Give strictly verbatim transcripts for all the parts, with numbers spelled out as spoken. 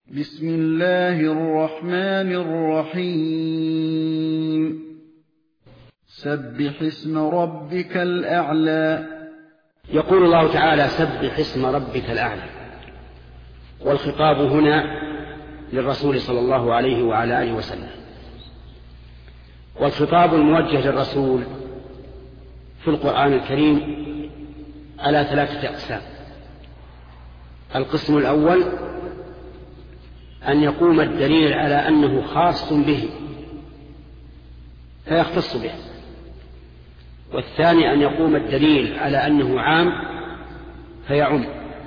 بسم الله الرحمن الرحيم سبح اسم ربك الأعلى. يقول الله تعالى: سبح اسم ربك الأعلى. والخطاب هنا للرسول صلى الله عليه وعلى آله وسلم. والخطاب الموجه للرسول في القرآن الكريم على ثلاثة أقسام. القسم الأول أن يقوم الدليل على أنه خاص به فيختص به، والثاني أن يقوم الدليل على أنه عام فيعم،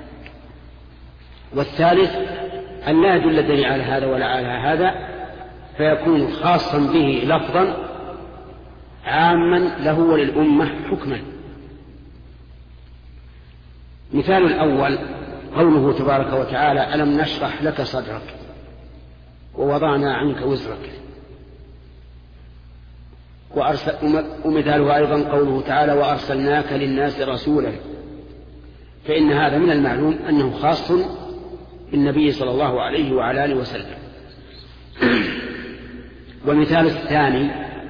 والثالث أن لا يدل الدليل على هذا ولا على هذا فيكون خاصا به لفظا عاما له وللأمة حكما. مثال الأول قوله تبارك وتعالى: ألم نشرح لك صدرك ووضعنا عنك وزرك. ومثاله أيضا قوله تعالى: وأرسلناك للناس رسولا. فإن هذا من المعلوم أنه خاص بالنبي صلى الله عليه وعلى آله وسلم. والمثال الثاني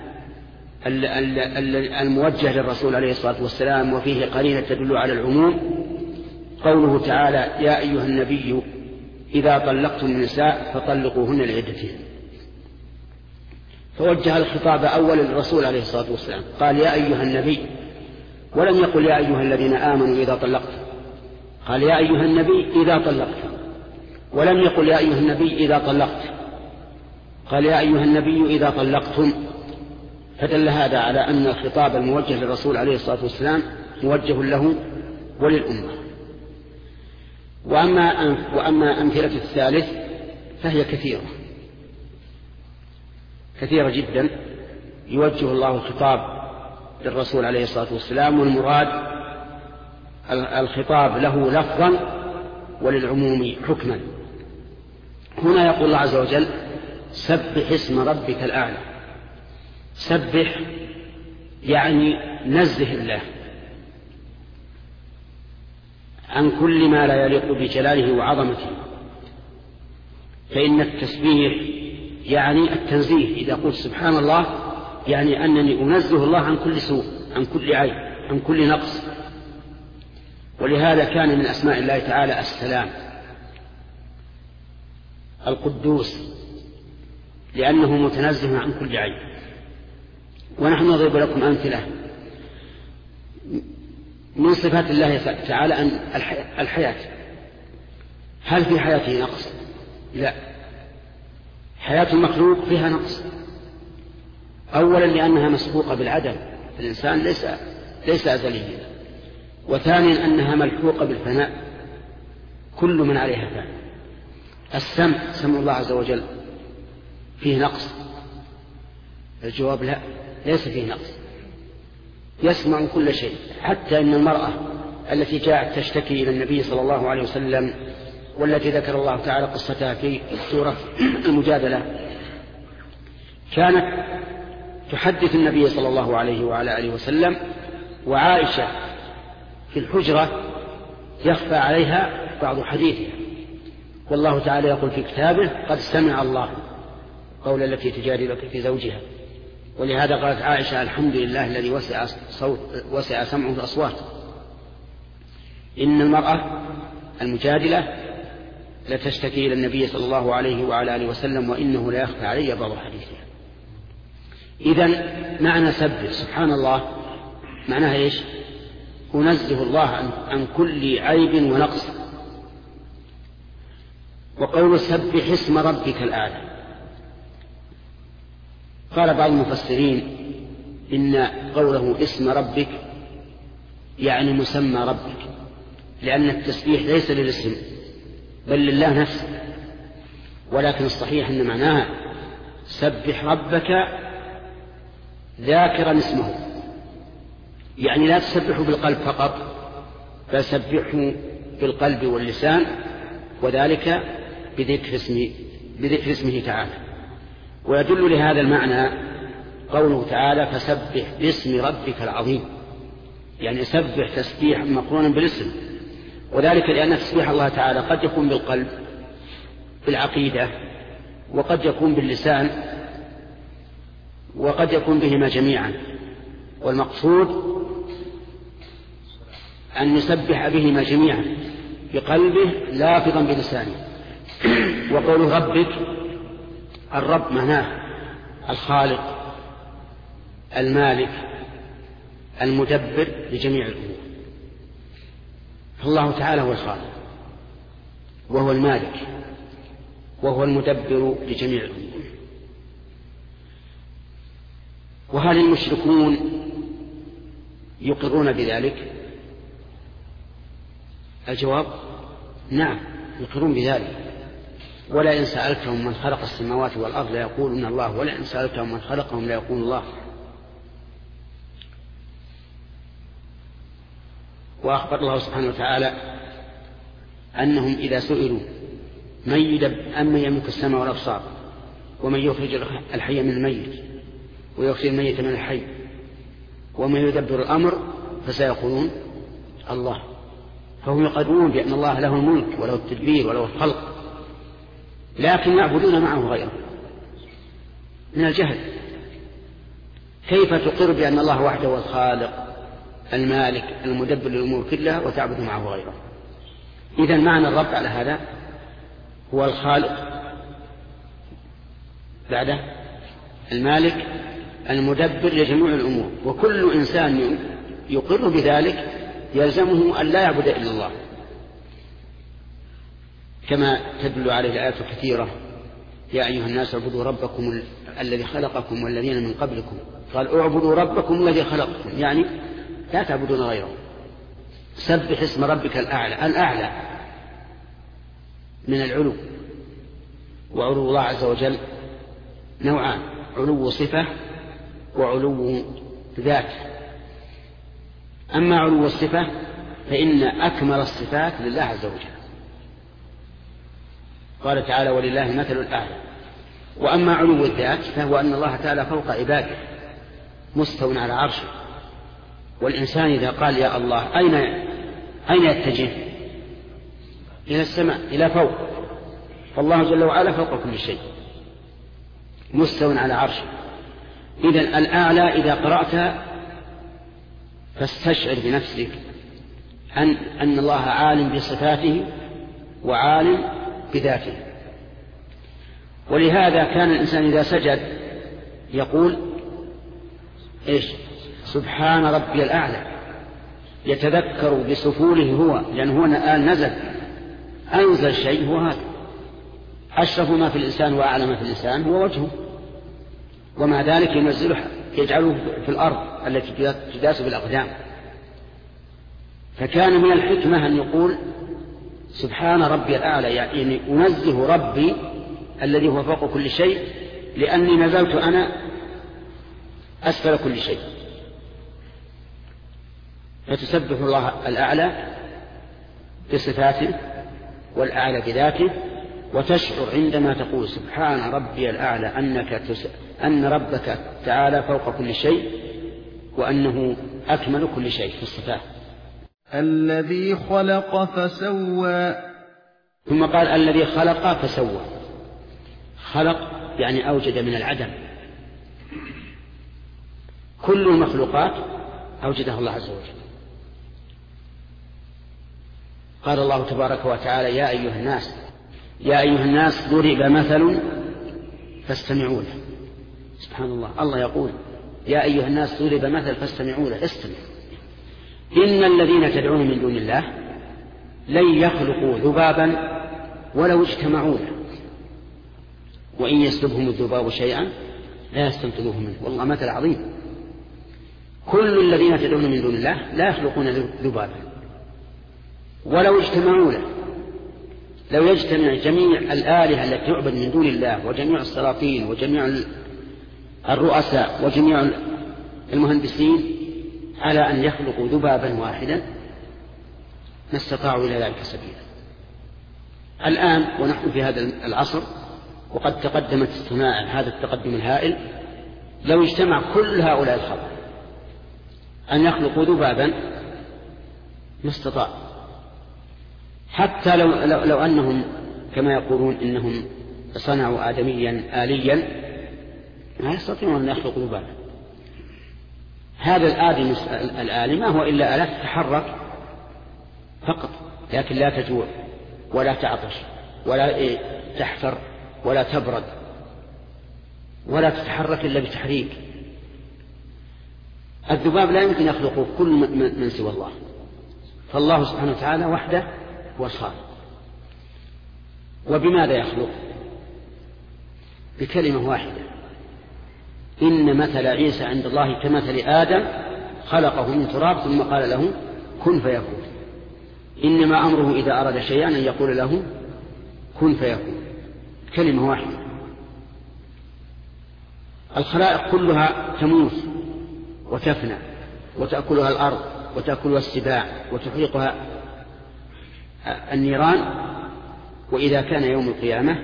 الموجه للرسول عليه الصلاة والسلام وفيه قرينة تدل على العموم قوله تعالى: يا أيها النبي إذا طلقتم النساء فطلقوهن لعدتهن. فوجه الخطاب أولا للرسول عليه الصلاة والسلام، قال: يا أيها النبي، ولم يقل يا أيها الذين آمنوا إذا طلقتم، قال: يا أيها النبي إذا طلقتم، ولم يقل يا أيها النبي إذا طلقت، قال: يا أيها النبي إذا طلقتم. فدل هذا على أن الخطاب الموجه للرسول عليه الصلاة والسلام موجه له وللأمة. وأما وأما أمثلة الثالث فهي كثيرة كثيرة جدا يوجه الله الخطاب للرسول عليه الصلاة والسلام، والمراد الخطاب له لفظا وللعموم حكما. هنا يقول الله عز وجل: سبح اسم ربك الأعلى. سبح يعني نزه الله عن كل ما لا يليق بجلاله وعظمته، فإن التسبيح يعني التنزيه. إذا قلت سبحان الله يعني أنني أنزه الله عن كل سوء، عن كل عيب، عن كل نقص. ولهذا كان من أسماء الله تعالى السلام، القدوس، لأنه متنزه عن كل عيب. ونحن نضرب لكم أمثلة من صفات الله تعالى أن الحياة. هل في حياته نقص؟ لا، حياة المخلوق فيها نقص. أولا لأنها مسبوقة بالعدم، الإنسان ليس ليس أزليا. وثانيا أنها ملحوقة بالفناء، كل من عليها فان. السمع، سمع الله عز وجل، فيه نقص؟ الجواب لا، ليس فيه نقص، يسمع كل شيء. حتى إن المرأة التي جاءت تشتكي إلى النبي صلى الله عليه وسلم والتي ذكر الله تعالى قصتها في سورة المجادلة كانت تحدث النبي صلى الله عليه وعلى آله وسلم، وعائشة في الحجرة يخفى عليها بعض حديثها، والله تعالى يقول في كتابه: قد سمع الله قول التي تجادلك في زوجها. ولهذا قالت عائشة: الحمد لله الذي وسع, صوت وسع سمعه الأصوات. إن المرأة المجادلة لتشتكي إلى النبي صلى الله عليه وعلى آله وسلم، وإنه لا يخفى علي بعض حديثها. إذن معنى سبح سبحان الله معناها إيش؟ أنزه الله عن, عن كل عيب ونقص. وقول سبح اسم ربك الأعلى، قال بعض المفسرين إن قوله اسم ربك يعني مسمى ربك، لأن التسبيح ليس للاسم بل لله نفسه. ولكن الصحيح أن معناها سبح ربك ذاكرا اسمه، يعني لا تسبحه بالقلب فقط، بل سبحه بالقلب واللسان، وذلك بذكر اسمه, بذكر اسمه تعالى. ويدل لهذا المعنى قوله تعالى: فسبح باسم ربك العظيم، يعني سبح تسبيح مقرونا بالاسم. وذلك لأن تسبيح الله تعالى قد يكون بالقلب بالعقيدة، وقد يكون باللسان، وقد يكون بهما جميعا، والمقصود أن يسبح بهما جميعا بقلبه لافظا بلسانه. وقول ربك، الرب معناه الخالق المالك المدبر لجميع الأمور. الله تعالى هو الخالق وهو المالك وهو المدبر لجميع الأمور. وهل المشركون يقرون بذلك؟ الجواب نعم، يقرون بذلك. ولئن سألتهم من خلق السماوات والأرض ليقولون الله، ولئن سألتهم من خلقهم ليقولون الله. وأخبر الله سبحانه وتعالى أنهم إذا سئلوا من يدب أمن يملك السماء والأبصار ومن يخرج الحي من الميت ويخرج الميت من الحي ومن يدبر الأمر فسيقولون الله. فهم يقرون بأن الله له الملك وله التدبير وله الخلق، لكن يعبدون معه غيره من الجهل. كيف تقر بأن الله وحده هو الخالق المالك المدبر للأمور كلها وتعبد معه غيره؟ إذن معنى الرب على هذا هو الخالق، بعده المالك المدبر لجميع الأمور. وكل إنسان يقر بذلك يلزمه أن لا يعبد إلا الله، كما تدل عليه الآيات الكثيرة: يا أيها الناس اعبدوا ربكم الذي خلقكم والذين من قبلكم. قال اعبدوا ربكم الذي خلقكم، يعني لا تعبدون غيره. سبح اسم ربك الأعلى. الأعلى من العلو، وعلو الله عز وجل نوعان: علو صفة وعلو ذات. أما علو الصفة فإن أكمل الصفات لله عز وجل، قال تعالى: ولله مثل الأعلى. وأما علو الذات فهو أن الله تعالى فوق عباده مستوٍ على عرشه. والإنسان إذا قال يا الله أين أين يتجه؟ إلى السماء، إلى فوق. فالله جل وعلا فوق كل شيء مستوٍ على عرشه. إذن الأعلى إذا قرأت فاستشعر بنفسك أن, أن الله عالم بصفاته وعالم بذاته. ولهذا كان الإنسان إذا سجد يقول إيش؟ سبحان ربي الأعلى، يتذكر بسفوله هو، لأنه هو الآن نزل أنزل شيء هو هذا. أشرف ما في الإنسان وأعلى ما في الإنسان هو وجهه، ومع ذلك ينزله يجعله في الأرض التي تداس بالأقدام. فكان من الحكمة أن يقول سبحان ربي الأعلى، يعني أنزه ربي الذي هو فوق كل شيء، لأني نزلت أنا أسفل كل شيء. فتسبح الله الأعلى بصفاته والأعلى بذاته، وتشعر عندما تقول سبحان ربي الأعلى أنك تس... أن ربك تعالى فوق كل شيء، وأنه أكمل كل شيء في الصفات. الذي خلق فسوى. ثم قال الذي خلق فسوى. خلق يعني أوجد من العدم. كل المخلوقات أوجدها الله عز وجل. قال الله تبارك وتعالى: يا أيها الناس يا أيها الناس ضرب مثل فاستمعوا له. سبحان الله، الله يقول يا أيها الناس ضرب مثل فاستمعوا له، استمع. إن الذين تدعون من دون الله لن يخلقوا ذبابا ولو اجتمعوا له، وإن يسلبهم الذباب شيئا لا يستنقذوه منه. والله مثل عظيم. كل الذين تدعون من دون الله لا يخلقون ذبابا ولو اجتمعوا له. لو يجتمع جميع الآلهة التي تعبد من دون الله وجميع السلاطين وجميع الرؤساء وجميع المهندسين على أن يخلقوا ذبابا واحدا ما استطاعوا إلى ذلك سبيلا. الآن ونحن في هذا العصر وقد تقدمت الصناعة هذا التقدم الهائل، لو اجتمع كل هؤلاء الخلق أن يخلقوا ذبابا ما استطاعوا، حتى لو, لو, لو أنهم كما يقولون إنهم صنعوا آدميا آليا، ما يستطيعون أن يخلقوا ذبابا. هذا الآدم الآلي ما هو إلا آلات تتحرك فقط، لكن لا تجوع ولا تعطش ولا تحفر ولا تبرد ولا تتحرك إلا بتحريك. الذباب لا يمكن يخلقه كل من سوى الله، فالله سبحانه وتعالى وحده هو الخالق. وبماذا يخلق؟ بكلمة واحدة: إن مثل عيسى عند الله كمثل آدم خلقه من تراب ثم قال له كن فيكون. إنما أمره إذا أراد شيئا أن يقول له كن فيكون، كلمة واحدة. الخلائق كلها تموت وتفنى وتأكلها الأرض وتأكلها السباع وتحرقها النيران، وإذا كان يوم القيامة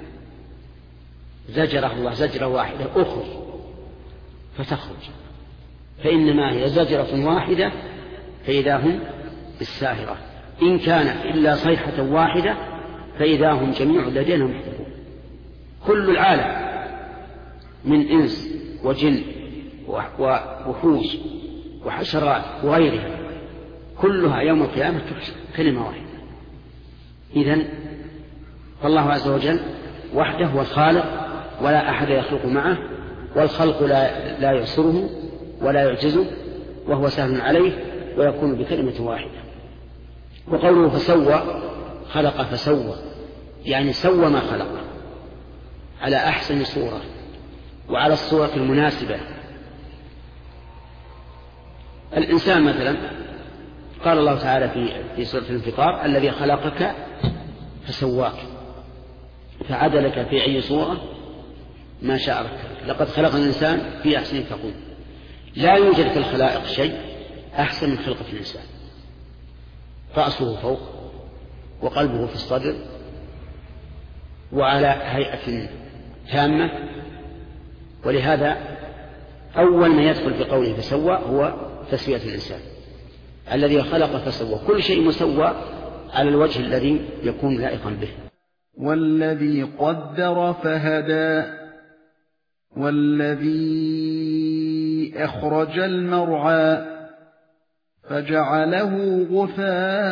زجره الله زجرة واحدة أخرج فتخرج، فإنما هي زجرة واحدة فإذا هم بالساهرة، إن كانت إلا صيحة واحدة فإذا هم جميع لدينا محضرون. كل العالم من إنس وجن ووحوش وحشرات وغيرها كلها يوم القيامة تحشر كلمة واحدة. إذن فالله عز وجل وحده هو الخالق ولا أحد يخلق معه، والخلق لا, لا يعسره ولا يعجزه، وهو سهل عليه ويكون بكلمة واحدة. وقوله فسوى، خلق فسوى، يعني سوى ما خلق على أحسن صورة وعلى الصورة المناسبة. الإنسان مثلا قال الله تعالى في في سورة الانفطار: الذي خلقك فسواك فعدلك في أي صورة ما شاء ركبك. لقد خلق الإنسان في أحسن تقويم. لا يوجد في الخلائق شيء أحسن من خلقة الإنسان. رأسه فوق وقلبه في الصدر وعلى هيئة تامة، ولهذا أول ما يدخل في قوله فسوى هو تسوية الإنسان. الذي خلق فسوى، كل شيء مسوى على الوجه الذي يكون لائقا به. والذي قدر فهدى، والذي أخرج المرعى فجعله غثاء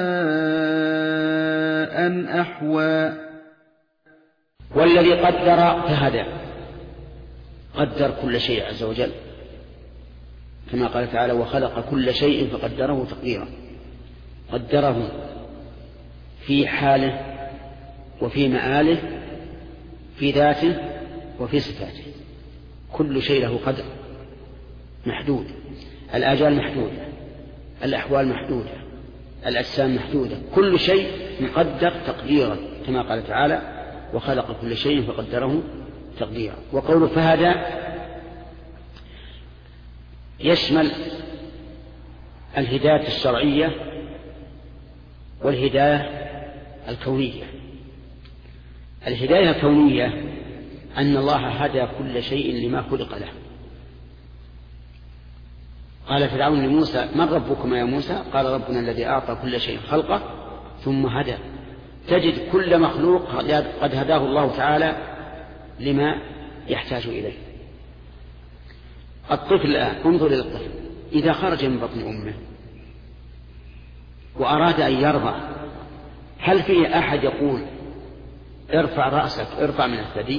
أحوى. والذي قدر فهدى، قدر كل شيء عز وجل، كما قال تعالى: وخلق كل شيء فقدره تقديرا. قدره في حاله وفي مآله، في ذاته وفي صفاته. كل شيء له قدر محدود، الآجال محدودة، الأحوال محدودة، الأجسام محدودة، كل شيء مقدر تقديرا، كما قال تعالى: وخلق كل شيء فقدره تقديرا. وقوله فهدى يشمل الهداية الشرعية والهداية الكونية. الهداية الكونية أن الله هدى كل شيء لما خلق له. قال فرعون لموسى: من ربكما يا موسى؟ قال: ربنا الذي أعطى كل شيء خلقه ثم هدى. تجد كل مخلوق قد هداه الله تعالى لما يحتاج إليه. الطفل الآن، انظر إلى الطفل إذا خرج من بطن أمه وأراد أن يرضع، هل فيه أحد يقول ارفع رأسك، ارفع من الثدي؟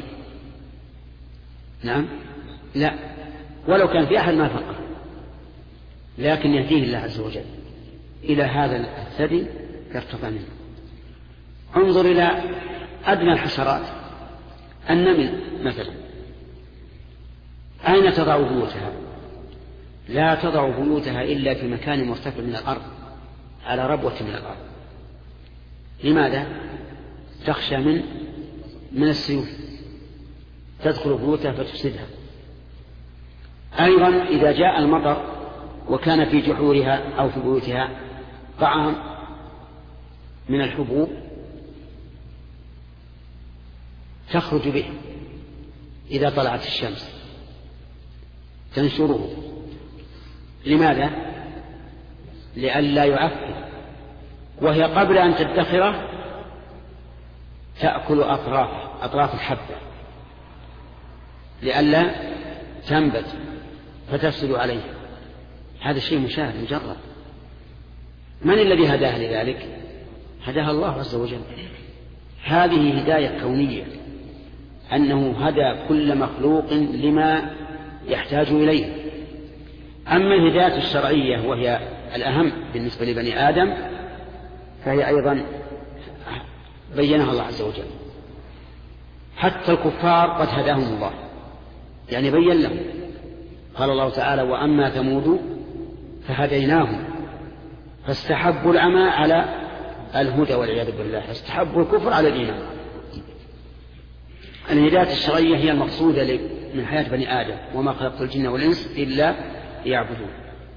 نعم، لا، ولو كان في أحد ما فكر، لكن يهديه الله عز وجل إلى هذا الثدي يرتفع منه. انظر إلى أدنى الحشرات، النمل مثلا، أين تضع بيوتها؟ لا تضع بيوتها إلا في مكان مرتفع من الأرض، على ربوة من الأرض. لماذا؟ تخشى من من السيوف تدخل بيوتها فتفسدها. أيضا إذا جاء المطر وكان في جحورها أو في بيوتها طعام من الحبوب تخرج به إذا طلعت الشمس تنشره. لماذا؟ لئلا يعفن، وهي قبل أن تدخره تأكل أطراف أطراف الحبة لئلا تنبت فتفسد عليه. هذا شيء مشاهد مجرد. من الذي هداها لذلك؟ هداها الله عز وجل. هذه هداية كونية، أنه هدى كل مخلوق لما يحتاج إليه. أما الهداية الشرعية وهي الأهم بالنسبة لبني آدم فهي أيضا بينها الله عز وجل. حتى الكفار قد هداهم الله، يعني بين لهم. قال الله تعالى: وأما ثمود فهديناهم فاستحبوا العمى على الهدى والعياذ بالله، استحبوا الكفر على الإيمان. الهداية الشرعية هي المقصودة من حياة بني آدم: وما خلقت الجن والإنس إلا ليعبدون.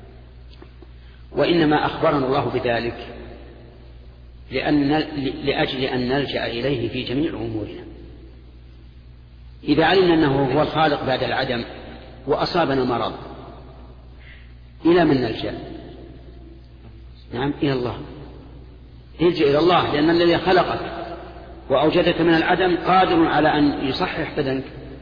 وإنما أخبرنا الله بذلك لأن لأجل أن نلجأ إليه في جميع أمورنا. إذا علمنا أنه هو الخالق بعد العدم وأصابنا مرض، إلى من نلجأ؟ نعم، إلى الله. الجأ إلى الله، لأن الذي خلقك وأوجدك من العدم قادر على أن يصحح بدنك.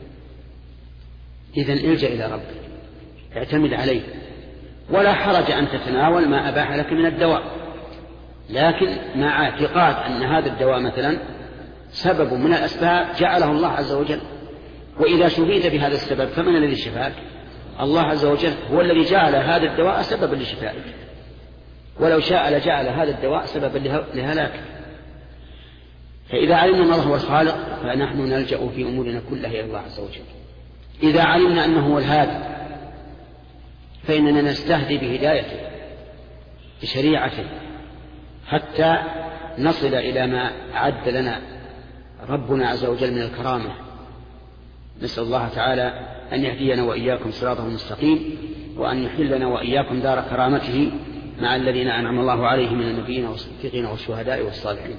إذن الجأ إلى ربك، اعتمد عليه. ولا حرج أن تتناول ما أباح لك من الدواء، لكن مع اعتقاد أن هذا الدواء مثلا سبب من الأسباب جعله الله عز وجل. وإذا شفيت بهذا السبب فمن الذي شفاك؟ الله عز وجل هو الذي جعل هذا الدواء سببا لشفائك، ولو شاء لجعل هذا الدواء سببا لهلاكك. فإذا علمنا أن الله هو الخالق فنحن نلجأ في أمورنا كلها إلى الله عز وجل. إذا علمنا أنه هو الهادي فإننا نستهدي بهدايته بشريعته حتى نصل إلى ما أعد لنا ربنا عز وجل من الكرامة. نسأل الله تعالى أن يهدينا وإياكم صراطه المستقيم، وأن يحلنا وإياكم دار كرامته مع الذين أنعم الله عليهم من النبيين والصديقين والشهداء والصالحين.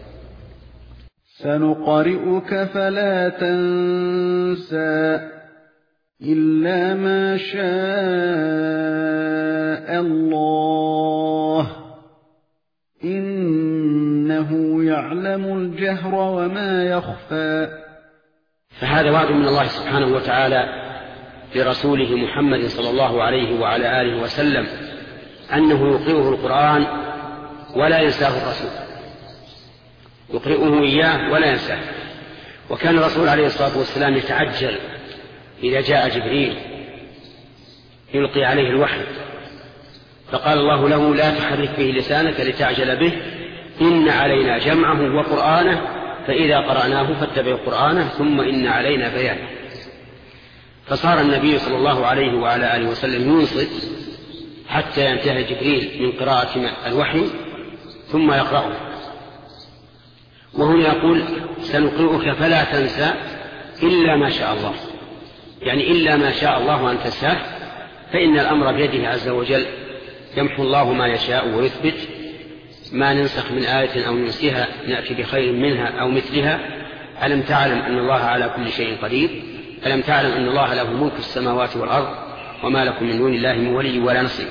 سنقرئك فلا تنسى إلا ما شاء الله إنه يعلم الجهر وما يخفى. فهذا وعد من الله سبحانه وتعالى لرسوله محمد صلى الله عليه وعلى آله وسلم أنه يقرئه القرآن ولا ينساه الرسول، يقرئه إياه ولا ينساه. وكان الرسول عليه الصلاة والسلام يتعجل إذا جاء جبريل يلقي عليه الوحي، فقال الله له: لا تحرك به لسانك لتعجل به، إن علينا جمعه وقرآنه، فإذا قرأناه فاتبع قرآنه، ثم إن علينا بيانه. فصار النبي صلى الله عليه وعلى آله وسلم ينصت حتى ينتهي جبريل من قراءة الوحي ثم يقرأه. وهنا يقول: سنقرئك فلا تنسى إلا ما شاء الله، يعني إلا ما شاء الله أن تنساه، فإن الأمر بيده عز وجل، يمحو الله ما يشاء ويثبت، ما ننسخ من آية أو ننسها نأتي بخير منها أو مثلها. ألم تعلم أن الله على كل شيء قدير؟ ألم تعلم أن الله له ملك السماوات والأرض وما لكم من دون الله من ولي ولا نصير.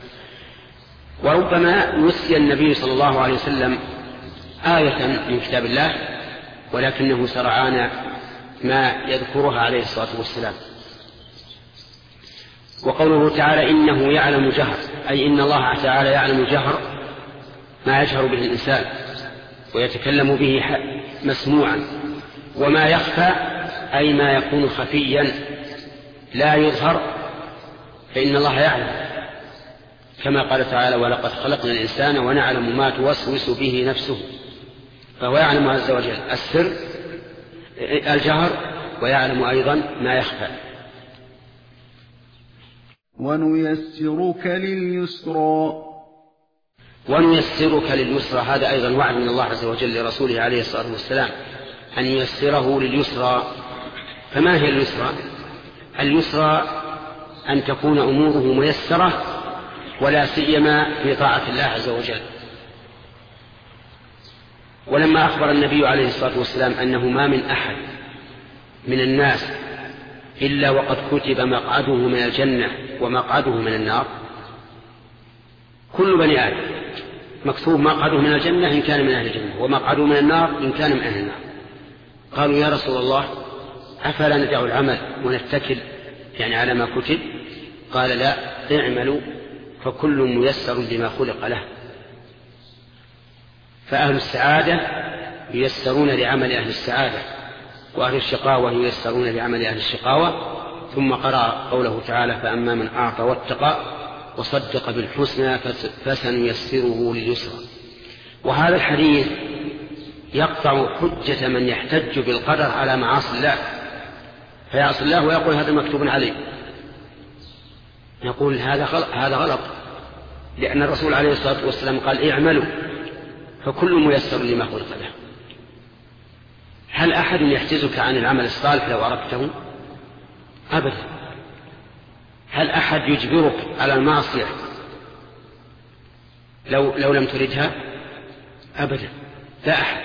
وربما نسي النبي صلى الله عليه وسلم آية من كتاب الله ولكنه سرعان ما يذكرها عليه الصلاة والسلام. وقوله تعالى: إنه يعلم جهر، أي إن الله تعالى يعلم جهر ما يجهر به الإنسان ويتكلم به مسموعا، وما يخفى أي ما يكون خفيا لا يظهر، فإن الله يعلم، كما قال تعالى: ولقد خلقنا الإنسان ونعلم ما توسوس به نفسه. فهو يعلم عز وجل السر الجهر، ويعلم أيضا ما يخفى. ونيسرك لليسرى ونيسرك لليسرى، هذا أيضا وعد من الله عز وجل لرسوله عليه الصلاة والسلام أن ييسره لليسرى. فما هي اليسرى؟ اليسرى أن تكون أموره ميسرة، ولا سيما في طاعة الله عز وجل. ولما أخبر النبي عليه الصلاة والسلام أنه ما من أحد من الناس إلا وقد كتب مقعده من الجنة ومقعده من النار، كل بني آدم مكتوب مقعده من الجنة إن كان من أهل الجنة، ومقعده من النار إن كان من أهل النار. قالوا يا رسول الله أفلا ندع العمل ونتكل يعني على ما كتب؟ قال لا، اعملوا فكل ميسر لما خلق له. فأهل السعادة ييسرون لعمل أهل السعادة، وأهل الشقاوة ييسرون لعمل أهل الشقاوة. ثم قرأ قوله تعالى فأما من أعطى واتقى وصدق بالحسنى فسنيسره لليسرى. وهذا الحديث يقطع حجة من يحتج بالقدر على معاصي الله، فيعصي الله ويقول هذا مكتوب عليه. نقول هذا غلط، هذا غلط، لأن الرسول عليه الصلاة والسلام قال اعملوا فكل ميسر لما خلق له. هل أحد يحجزك عن العمل الصالح لو أردته؟ أبدا. هل أحد يجبرك على المعصية لو, لو لم تردها؟ أبدا، لا أحد.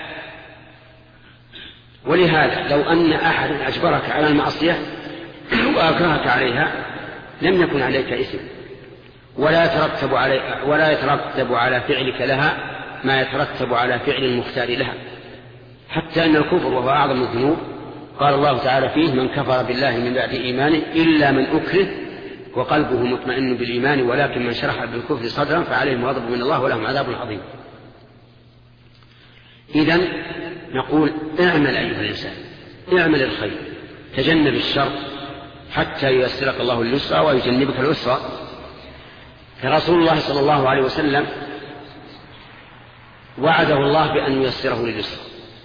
ولهذا لو أن أحد أجبرك على المعصية وأكرهك عليها لم يكن عليك إثم، ولا يترتب علي ولا يترتب على فعلك لها ما يترتب على فعل المختار لها. حتى أن الكفر وهو أعظم الذنوب قال الله تعالى فيه من كفر بالله من بعد إيمانه إلا من أكره وقلبه مطمئن بالإيمان ولكن من شرح بالكفر صدرا فعليهم غضب من الله ولهم عذاب عظيم. إذن نقول اعمل أيها الإنسان، اعمل الخير، تجنب الشر حتى ييسرك الله اليسرى ويجنبك العسرى. فرسول الله صلى الله عليه وسلم وعده الله بأن ييسره لليسرى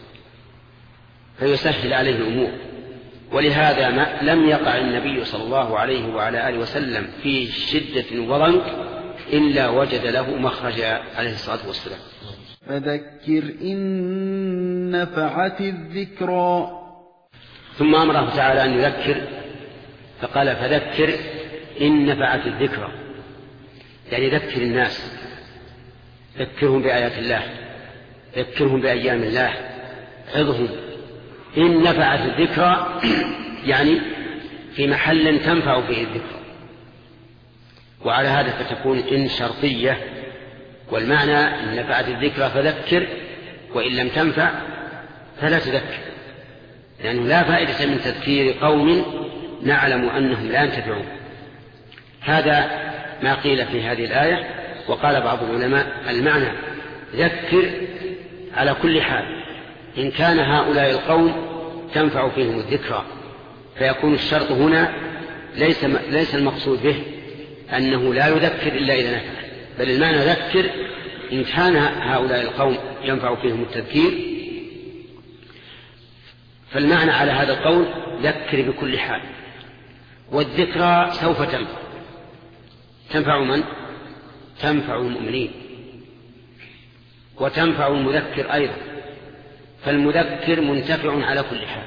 فيسهل عليه الأمور. ولهذا ما لم يقع النبي صلى الله عليه وعلى آله وسلم في شدة وضنك إلا وجد له مخرجا عليه الصلاة والسلام. فذكر إن نفعت الذكرى. ثم أمره تعالى أن يذكر فقال فذكر إن نفعت الذكرى، يعني ذكر الناس، ذكرهم بآيات الله، ذكرهم بأيام الله، عظهم. إن نفعت الذكرى يعني في محل تنفع فيه الذكرى، وعلى هذا فتكون إن شرطية، والمعنى إن نفعت الذكرى فذكر وإن لم تنفع فلا تذكر، لأنه يعني لا فائدة من تذكير قوم نعلم أنهم لا ينتفعون. هذا ما قيل في هذه الآية. وقال بعض العلماء المعنى ذكر على كل حال، إن كان هؤلاء القوم تنفع فيهم الذكرى فيكون الشرط هنا ليس, ليس المقصود به أنه لا يذكر إلا إذا نفع، بل المعنى ذكر إن كان هؤلاء القوم ينفع فيهم التذكير، فالمعنى على هذا القول ذكر بكل حال. والذكرى سوف تنفع، تنفع من؟ تنفع المؤمنين وتنفع المذكر أيضا، فالمذكر منتفع على كل حال،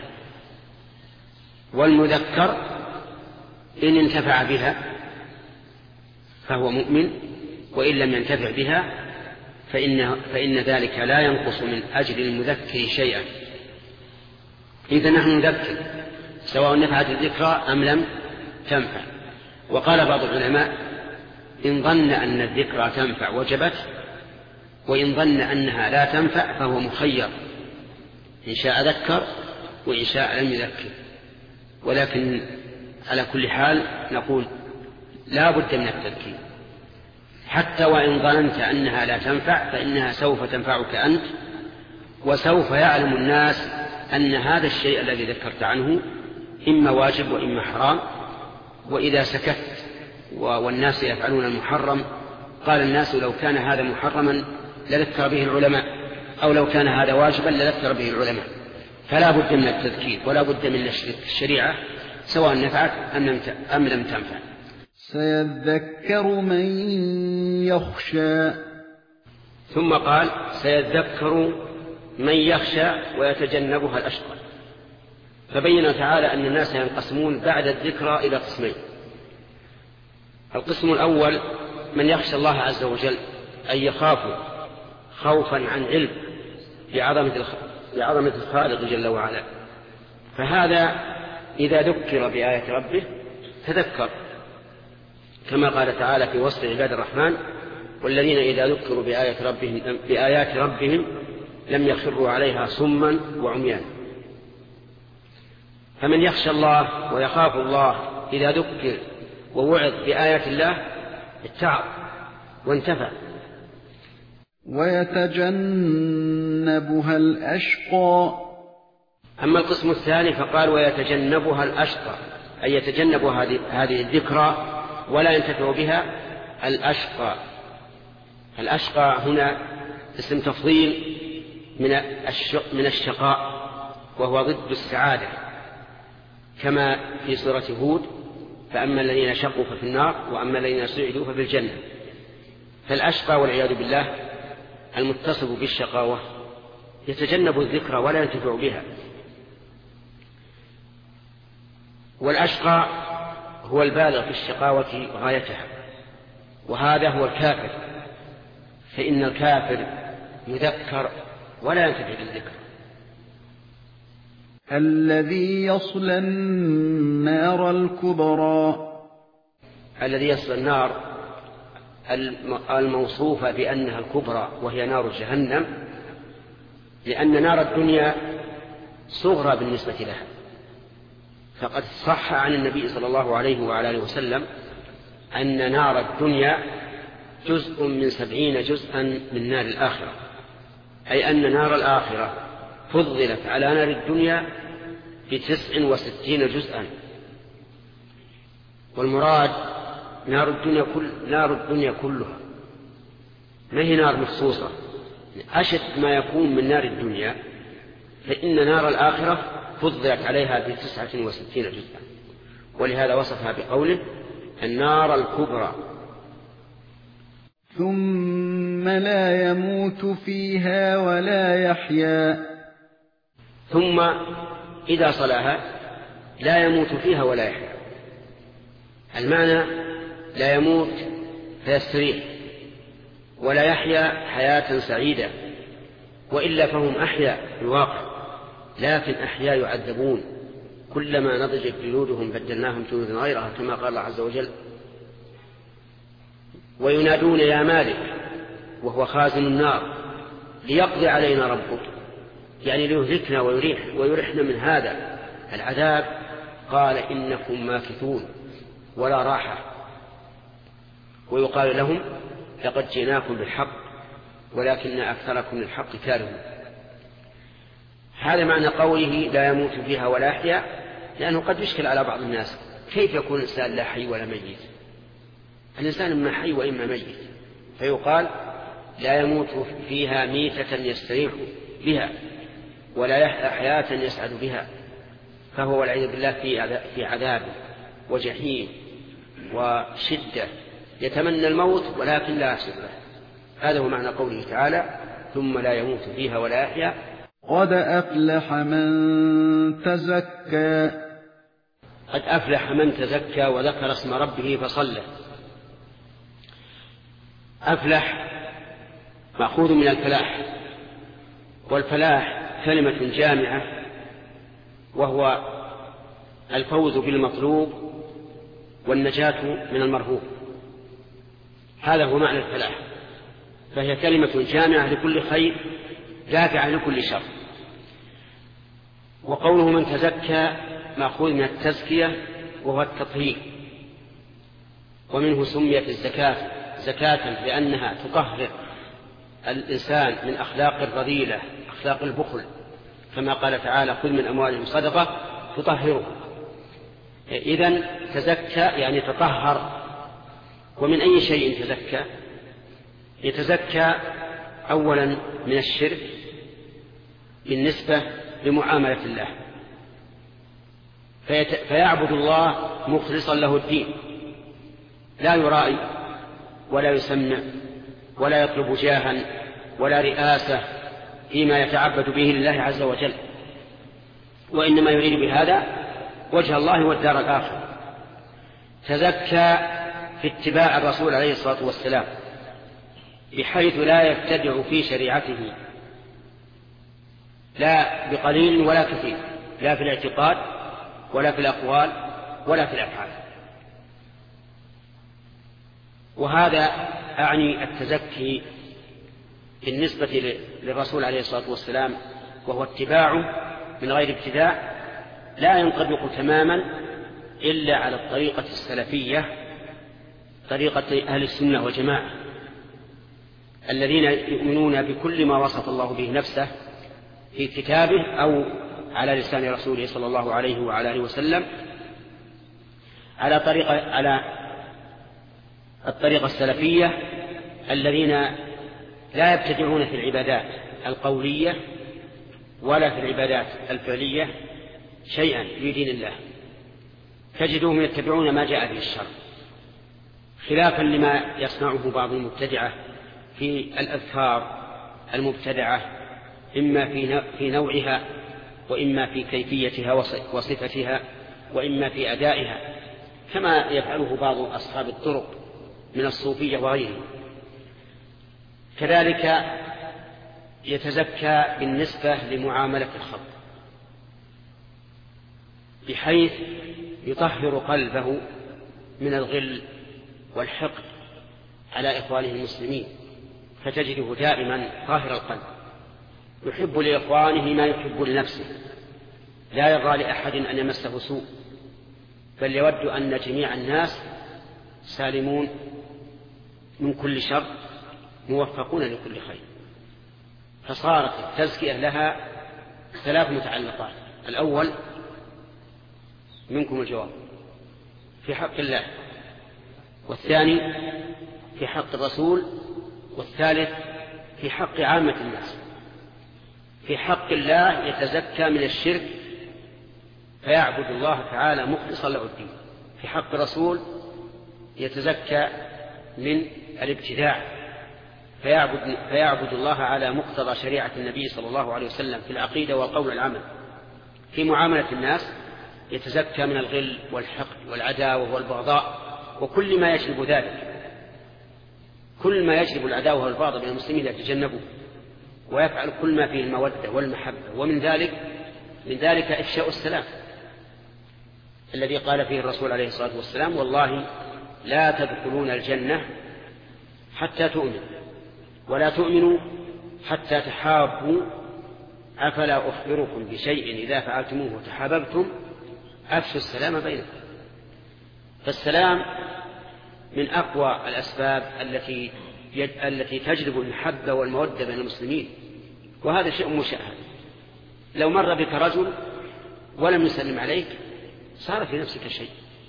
والمذكر إن انتفع بها فهو مؤمن، وإن لم ينتفع بها فإن, فإن ذلك لا ينقص من أجر المذكر شيئا. إذا نحن نذكر سواء نفعت الذكرى أم لم تنفع. وقال بعض العلماء إن ظن أن الذكرى تنفع وجبت، وإن ظن أنها لا تنفع فهو مخير، إن شاء ذكر وإن شاء لم يذكر. ولكن على كل حال نقول لا بد من التذكير، حتى وإن ظننت أنها لا تنفع فإنها سوف تنفعك أنت، وسوف يعلم الناس أن هذا الشيء الذي ذكرت عنه إما واجب وإما حرام. وإذا سكت والناس يفعلون المحرم قال الناس لو كان هذا محرما لذكر به العلماء، أو لو كان هذا واجبا لذكر به العلماء. فلا بد من التذكير ولا بد من الشريعة سواء نفعت أم لم تنفع. سيذكر من يخشى. ثم قال سيذكر من يخشى ويتجنبها الأشقى. فبين تعالى أن الناس ينقسمون بعد الذكرى إلى قسمين. القسم الأول من يخشى الله عز وجل، أي يخاف خوفا عن علم بعظمة الخالق جل وعلا، فهذا إذا ذكر بآية ربه تذكر، كما قال تعالى في وصف عباد الرحمن والذين إذا ذكروا بآيات ربهم, بآيات ربهم لم يخروا عليها صما وعميانا. فمن يخشى الله ويخاف الله إذا ذكر ووعظ بآيات الله اتعظ وانتفع. ويتجنبها الأشقى. أما القسم الثاني فقال ويتجنبها الأشقى، أي يتجنب هذه الذكرى ولا ينتفع بها الأشقى. الأشقى هنا اسم تفضيل من الشقاء، وهو ضد السعادة، كما في سورة هود: فأما الذين شقوا ففي النار وأما الذين سعدوا ففي الجنة. فالأشقى والعياذ بالله المتصف بالشقاوة يتجنب الذكرى ولا ينتفع بها. والأشقى هو البالغ في الشقاوة غايتها، وهذا هو الكافر، فإن الكافر يذكر ولا ينتفع بالذكر. الذي يصلى النار الكبرى. الذي يصلى النار الموصوفة بأنها الكبرى وهي نار جهنم، لأن نار الدنيا صغرى بالنسبة لها، فقد صح عن النبي صلى الله عليه وعلى آله وسلم أن نار الدنيا جزء من سبعين جزءا من نار الآخرة، أي أن نار الآخرة فضلت على نار الدنيا بتسع وستين جزءا. والمراد نار الدنيا كل نار الدنيا كلها، ما هي نار مخصوصة. أشد ما يكون من نار الدنيا، فإن نار الآخرة فضلت عليها بتسعة وستين جزءا، ولهذا وصفها بقوله النار الكبرى. ثم لا يموت فيها ولا يحيا. ثم إذا صلاها لا يموت فيها ولا يحيا. المعنى لا يموت فيستريح، ولا يحيا حياة سعيدة، وإلا فهم أحياء في الواقع، لكن أحياء يعذبون، كلما نضجت جلودهم بدلناهم جلودا غيرها، كما قال الله عز وجل: وينادون يا مالك وهو خازن النار ليقضي علينا ربك، يعني ليهلكنا ويريح ويرحنا من هذا العذاب. قال إنكم ماكثون ولا راحة. ويقال لهم لقد جئناكم بالحق ولكن أكثركم للحق كارهون. هذا معنى قوله لا يموت فيها ولا يحيا، لأنه قد يشكل على بعض الناس: كيف يكون الإنسان لا حي ولا ميت؟ الإنسان إما حي وإما ميت. فيقال لا يموت فيها ميتة يستريح بها ولا يحيا حياة يسعد بها، فهو والعياذ بالله في عذاب وجحيم وشدة، يتمنى الموت ولكن لا يحصل له. هذا هو معنى قوله تعالى: ثم لا يموت فيها ولا يحيا. قد أفلح من تزكى. قد أفلح من تزكى وذكر اسم ربه فصلى. أفلح مأخوذ من الفلاح، والفلاح كلمة جامعة، وهو الفوز بالمطلوب والنجاة من المرهوب. هذا هو معنى الفلاح، فهي كلمة جامعة لكل خير دافعة لكل شر. وقوله من تزكى مأخوذ من التزكية وهو التطهير، ومنه سميت الزكاة زكاة لأنها تطهر الإنسان من أخلاق الرذيلة، أخلاق البخل، كما قال تعالى: خذ من أموالهم صدقة تطهره. إذن تزكى يعني تطهر. ومن أي شيء تزكى؟ يتزكى أولا من الشرك بالنسبة لمعاملة الله، فيعبد الله مخلصا له الدين، لا يرائي ولا يسمع ولا يطلب جاها ولا رئاسة فيما يتعبد به لله عز وجل، وإنما يريد بهذا وجه الله والدار الآخرة. تزكى في اتباع الرسول عليه الصلاة والسلام، بحيث لا يبتدع في شريعته لا بقليل ولا كثير، لا في الاعتقاد ولا في الأقوال ولا في الأفعال. وهذا أعني التزكي بالنسبة للرسول عليه الصلاة والسلام، وهو اتباعه من غير ابتداع لا ينطبق تماما إلا على الطريقة السلفية، طريقة أهل السنة والجماعة الذين يؤمنون بكل ما وصف الله به نفسه في كتابه أو على لسان رسوله صلى الله عليه وعلى آله وسلم، على طريقة على الطريقة السلفية الذين لا يبتدعون في العبادات القولية ولا في العبادات الفعلية شيئا في دين الله، تجدهم يتبعون ما جاء به الشرع، خلافا لما يصنعه بعض المبتدعة في الأذكار المبتدعة، إما في نوعها وإما في كيفيتها وصفتها وإما في أدائها، كما يفعله بعض أصحاب الطرق من الصوفية وغيرهم. كذلك يتزكى بالنسبة لمعاملة الخلق، بحيث يطهر قلبه من الغل والحقد على إخوانه المسلمين، فتجده دائما طاهر القلب، يحب لإخوانه ما يحب لنفسه، لا يرضى لأحد أن يمسه سوء، بل يود أن جميع الناس سالمون من كل شر موفقون لكل خير. فصارت التزكية لها ثلاث متعلقات: الأول منكم الجواب في حق الله، والثاني في حق الرسول، والثالث في حق عامة الناس. في حق الله يتزكى من الشرك فيعبد الله تعالى مخلصا له الدين. في حق الرسول يتزكى من الابتداع فيعبد, فيعبد الله على مقتضى شريعة النبي صلى الله عليه وسلم في العقيدة والقول والعمل. في معاملة الناس يتزكى من الغل والحقد والعداوة والبغضاء وكل ما يجلب ذلك، كل ما يجلب العداوة والبغضاء بين المسلمين يتجنبه، ويفعل كل ما فيه المودة والمحبة. ومن ذلك من ذلك إفشاء السلام الذي قال فيه الرسول عليه الصلاة والسلام: والله لا تدخلون الجنة حتى تؤمنوا، ولا تؤمنوا حتى تحابوا، أفلا أخبركم بشيء إذا فعلتموه وتحاببتم أفشوا السلام بينكم. فالسلام من أقوى الأسباب التي التي تجلب المحبة والمودة بين المسلمين، وهذا شيء مشاهد. لو مر بك رجل ولم يسلم عليك صار في نفسك شيء،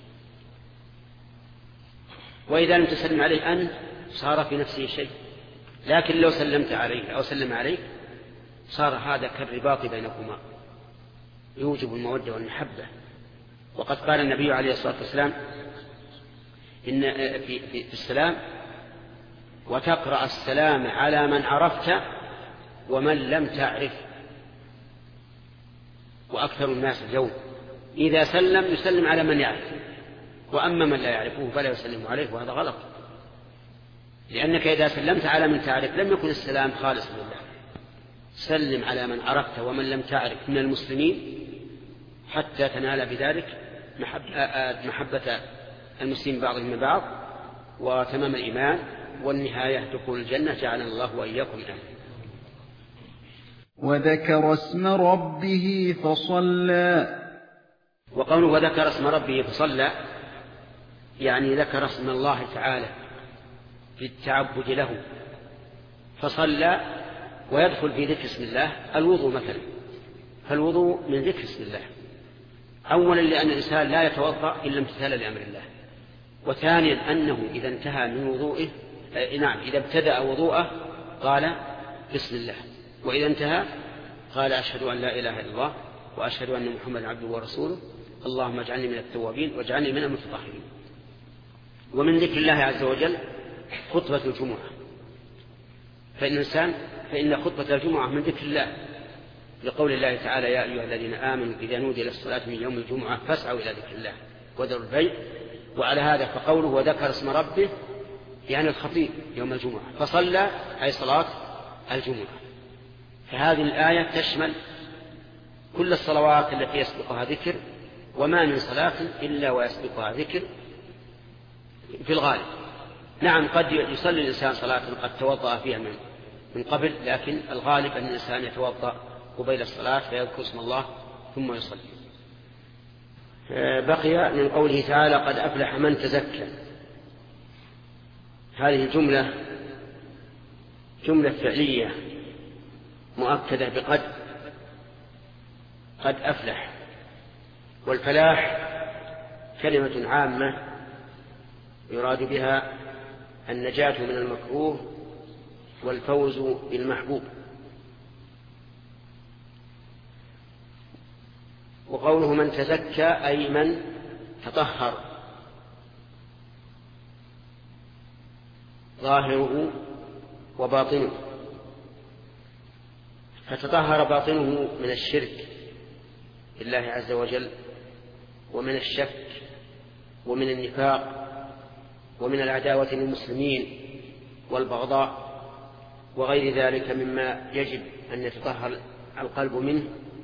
وإذا لم تسلم عليه أنت صار في نفسه شيء، لكن لو سلمت عليه أو سلم عليك صار هذا كالرباط بينكما، يوجب المودة والمحبة. وقد قال النبي عليه الصلاة والسلام إن في, في, في السلام: وتقرأ السلام على من عرفت ومن لم تعرف. وأكثر الناس اليوم إذا سلم يسلم على من يعرف، وأما من لا يعرفه فلا يسلم عليه، وهذا غلط، لأنك إذا سلمت على من تعرف لم يكن السلام خالص لله. سلم على من عرفت ومن لم تعرف من المسلمين حتى تنال بذلك محبة المسلمين بعضهم من بعض وتمام الإيمان والنهاية دخول الجنة، جعلنا الله وإياكم منه. وذكر اسم ربه فصلى. وقوله وذكر اسم ربه فصلى يعني ذكر اسم الله تعالى في التعبد له فصلى. ويدخل في ذكر اسم الله الوضوء مثلا، فالوضوء من ذكر اسم الله، أولا لأن الإنسان لا يتوضأ إلا امتثالا لأمر الله، وثانيا أنه إذا انتهى من وضوئه نعم إذا ابتدأ وضوءه قال بسم الله، وإذا انتهى قال أشهد أن لا إله إلا الله وأشهد أن محمدا عبده ورسوله، اللهم اجعلني من التوابين واجعلني من المتطهرين. ومن ذكر الله عز وجل خطبة الجمعة، فإن الإنسان فإن خطبة الجمعة من ذكر الله، لقول الله تعالى: يا أيها الذين آمنوا إذا نودي للصلاة من يوم الجمعة فاسعوا إلى ذكر الله وذروا البيع. وعلى هذا فقوله وذكر اسم ربه يعني الخطيب يوم الجمعة، فصلى أي صلاة الجمعة. فهذه الآية تشمل كل الصلوات التي يسبقها ذكر، وما من صلاة إلا ويسبقها ذكر في الغالب. نعم قد يصلي الإنسان صلاة قد توضأ فيها من من قبل، لكن الغالب أن الإنسان يتوضأ قبيل الصلاة فيذكر اسم الله ثم يصلي. بقي من قوله تعالى قد أفلح من تزكى. هذه الجملة جملة فعلية مؤكدة بقد، قد أفلح. والفلاح كلمة عامة يراد بها النجاة من المكروه والفوز بالمحبوب. وقوله من تزكى أي من تطهر ظاهره وباطنه، فتطهر باطنه من الشرك بالله عز وجل ومن الشك ومن النفاق ومن العداوة للمسلمين والبغضاء وغير ذلك مما يجب أن يتطهر القلب منه.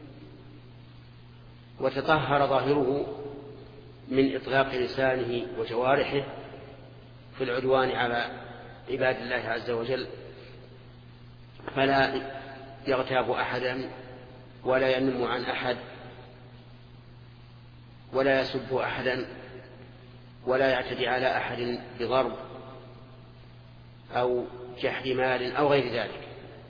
وتطهر ظاهره من إطلاق لسانه وجوارحه في العدوان على عباد الله عز وجل، فلا يغتاب أحدا ولا ينم عن أحد ولا يسب أحدا ولا يعتدي على أحد بضرب أو جحد مال أو غير ذلك.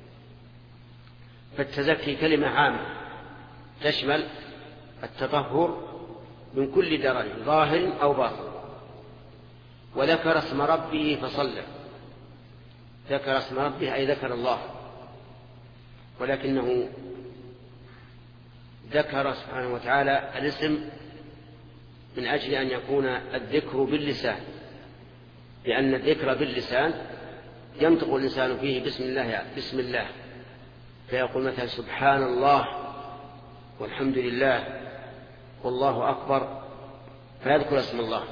فالتزكي كلمة عامة تشمل التطهر من كل درج ظاهر أو باطن. وذكر اسم ربه فصلى، ذكر اسم ربه أي ذكر الله، ولكنه ذكر سبحانه وتعالى الاسم من أجل أن يكون الذكر باللسان، لأن الذكر باللسان ينطق الإنسان فيه بسم الله بسم الله، فيقول مثلا سبحان الله والحمد لله والله أكبر، فيذكر اسم الله.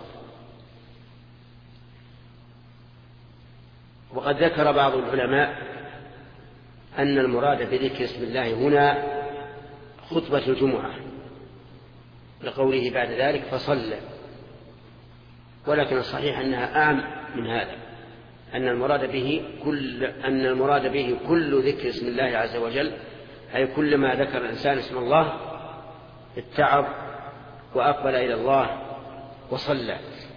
وقد ذكر بعض العلماء أن المراد بذكر اسم الله هنا خطبة الجمعة لقوله بعد ذلك فصلى، ولكن الصحيح أنها أعم من هذا، أن المراد به كل أن المراد به كل ذكر اسم الله عز وجل، أي كل ما ذكر الإنسان اسم الله اتعظ وأقبل إلى الله وصلى.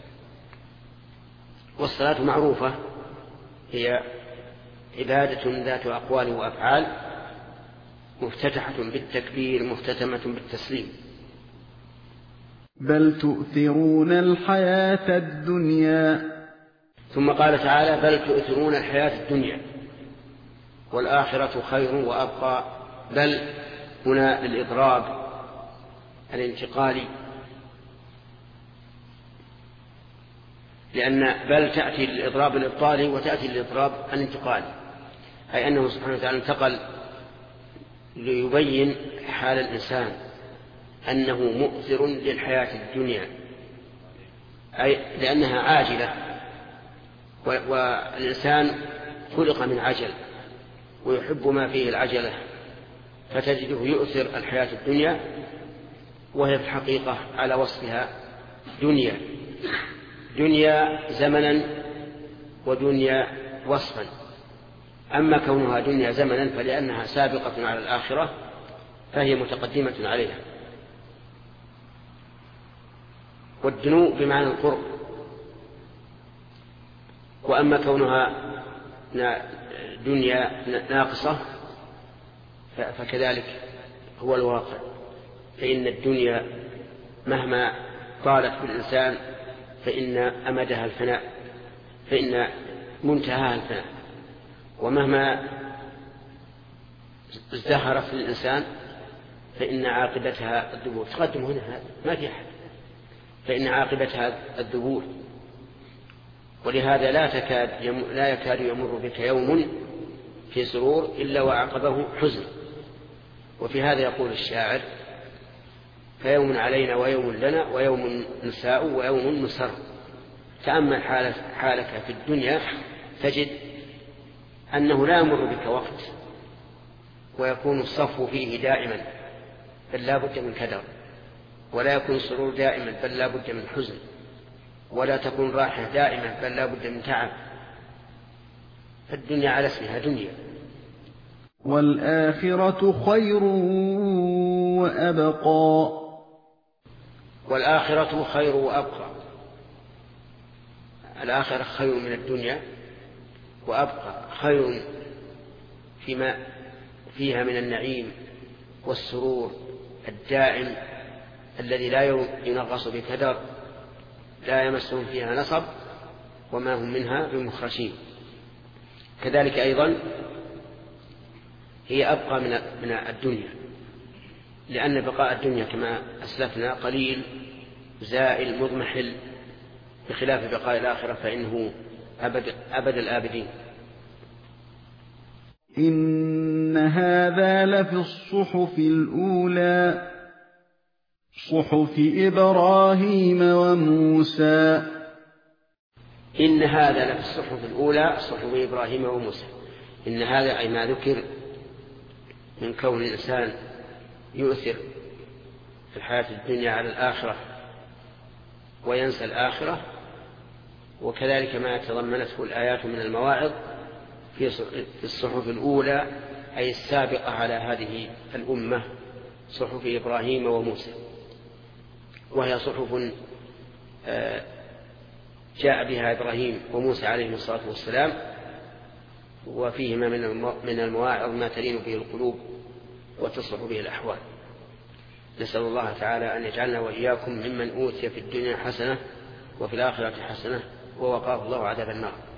والصلاة معروفة هي عبادة ذات أقوال وأفعال مفتتحة بالتكبير مختتمة بالتسليم. بل تؤثرون الحياة الدنيا. ثم قال تعالى بل تؤثرون الحياة الدنيا والآخرة خير وأبقى. بل هنا للإضراب الانتقالي، لأن بل تأتي للإضراب الإبطالي وتأتي للإضراب الانتقالي، أي أنه سبحانه وتعالى انتقل ليبين حال الإنسان أنه مؤثر للحياة الدنيا، أي لأنها عاجلة، والإنسان خلق من عجل ويحب ما فيه العجلة، فتجده يؤثر الحياة الدنيا وهي في الحقيقة على وصفها دنيا، دنيا زمنا ودنيا وصفا. أما كونها دنيا زمنا فلأنها سابقة على الآخرة فهي متقدمة عليها. والدنو بمعنى القرب. وأما كونها دنيا ناقصة فكذلك هو الواقع، فإن الدنيا مهما طالت بالإنسان فإن أمدها الفناء، فإن منتهاها الفناء، ومهما ازدهرت للإنسان فإن عاقبتها الذبور. تقدم هنا هذا ما في أحد، فإن عاقبتها الذبور. ولهذا لا تكاد يم... لا يكاد يمر بك يوم في سرور إلا وعقبه حزن. وفي هذا يقول الشاعر فيوم علينا ويوم لنا ويوم نساء ويوم نسر. تأمل حالك في الدنيا تجد أنه لا يمر بك وقت ويكون الصفو فيه دائما بل لا بد من كدر، ولا يكون السرور دائما بل لا بد من حزن، ولا تكون راحة دائما بل لا بد من تعب. فالدنيا على اسمها دنيا. والآخرة خير وأبقى. والآخرة خير وأبقى. الآخرة خير من الدنيا وأبقى، خير فيما فيها من النعيم والسرور الدائم الذي لا ينغص بكدر، لا يمسهم فيها نصب وما هم منها بمخرجين. كذلك أيضا هي أبقى من الدنيا، لأن بقاء الدنيا كما أسلفنا قليل زائل مضمحل، بخلاف بقاء الآخرة فإنه أبد, أبد الآبدين. إن هذا لفي الصحف الأولى صحف إبراهيم وموسى. إن هذا لفي الصحف الأولى صحف إبراهيم وموسى. إن هذا أي ما ذكر من كون الإنسان يؤثر في الحياة الدنيا على الآخرة وينسى الآخرة، وكذلك ما تضمنته الآيات من المواعظ في الصحف الأولى أي السابقة على هذه الأمة، صحف إبراهيم وموسى، وهي صحف جاء بها إبراهيم وموسى عليهم الصلاة والسلام، وفيهما من المواعظ ما تلين به القلوب وتصلح به الأحوال. نسأل الله تعالى أن يجعلنا وإياكم ممن أوتي في الدنيا حسنة وفي الآخرة حسنة ووقاه الله عذاب النار.